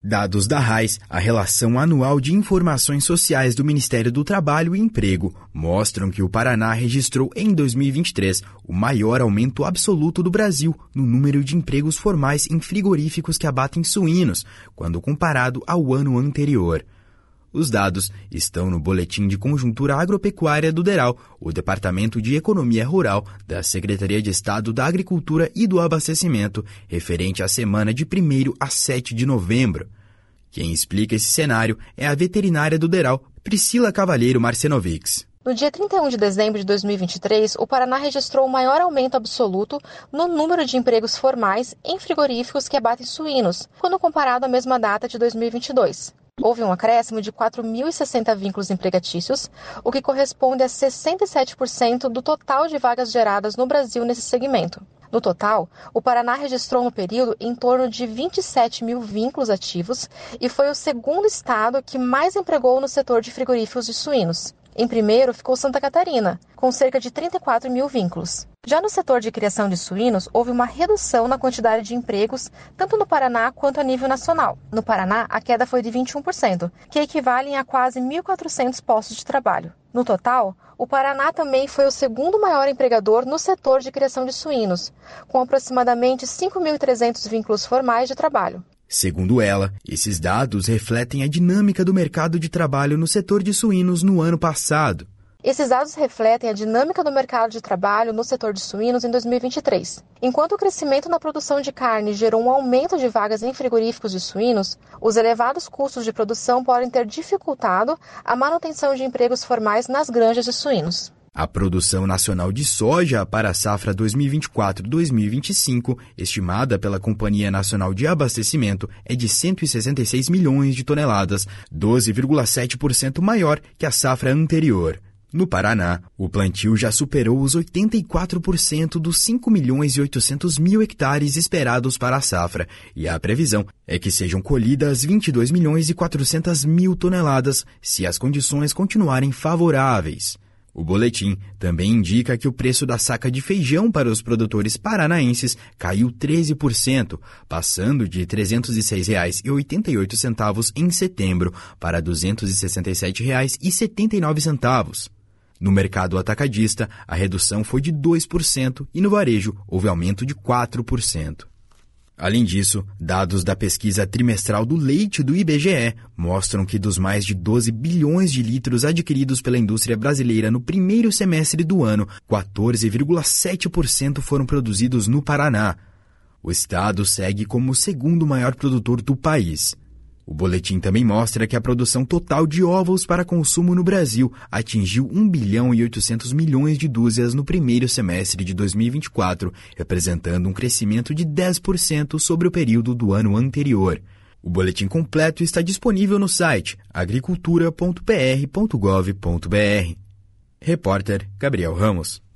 Dados da RAIS, a Relação Anual de Informações Sociais do Ministério do Trabalho e Emprego, mostram que o Paraná registrou em 2023 o maior aumento absoluto do Brasil no número de empregos formais em frigoríficos que abatem suínos, quando comparado ao ano anterior. Os dados estão no Boletim de Conjuntura Agropecuária do DERAL, o Departamento de Economia Rural da Secretaria de Estado da Agricultura e do Abastecimento, referente à semana de 1º a 7 de novembro. Quem explica esse cenário é a veterinária do DERAL, Priscila Cavalheiro Marcenovics. No dia 31 de dezembro de 2023, o Paraná registrou o maior aumento absoluto no número de empregos formais em frigoríficos que abatem suínos, quando comparado à mesma data de 2022. Houve um acréscimo de 4.060 vínculos empregatícios, o que corresponde a 67% do total de vagas geradas no Brasil nesse segmento. No total, o Paraná registrou no período em torno de 27 mil vínculos ativos e foi o segundo estado que mais empregou no setor de frigoríficos de suínos. Em primeiro ficou Santa Catarina, com cerca de 34 mil vínculos. Já no setor de criação de suínos, houve uma redução na quantidade de empregos, tanto no Paraná quanto a nível nacional. No Paraná, a queda foi de 21%, que equivalem a quase 1.400 postos de trabalho. No total, o Paraná também foi o segundo maior empregador no setor de criação de suínos, com aproximadamente 5.300 vínculos formais de trabalho. Segundo ela, esses dados refletem a dinâmica do mercado de trabalho no setor de suínos no ano passado. Esses dados refletem a dinâmica do mercado de trabalho no setor de suínos em 2023. Enquanto o crescimento na produção de carne gerou um aumento de vagas em frigoríficos de suínos, os elevados custos de produção podem ter dificultado a manutenção de empregos formais nas granjas de suínos. A produção nacional de soja para a safra 2024-2025, estimada pela Companhia Nacional de Abastecimento, é de 166 milhões de toneladas, 12,7% maior que a safra anterior. No Paraná, o plantio já superou os 84% dos 5.800.000 hectares esperados para a safra, e a previsão é que sejam colhidas 22.400.000 toneladas se as condições continuarem favoráveis. O boletim também indica que o preço da saca de feijão para os produtores paranaenses caiu 13%, passando de R$ 306,88 em setembro para R$ 267,79. No mercado atacadista, a redução foi de 2% e no varejo houve aumento de 4%. Além disso, dados da pesquisa trimestral do leite do IBGE mostram que dos mais de 12 bilhões de litros adquiridos pela indústria brasileira no primeiro semestre do ano, 14,7% foram produzidos no Paraná. O estado segue como o segundo maior produtor do país. O boletim também mostra que a produção total de ovos para consumo no Brasil atingiu 1,8 bilhão de dúzias no primeiro semestre de 2024, representando um crescimento de 10% sobre o período do ano anterior. O boletim completo está disponível no site agricultura.pr.gov.br. Repórter Gabriel Ramos.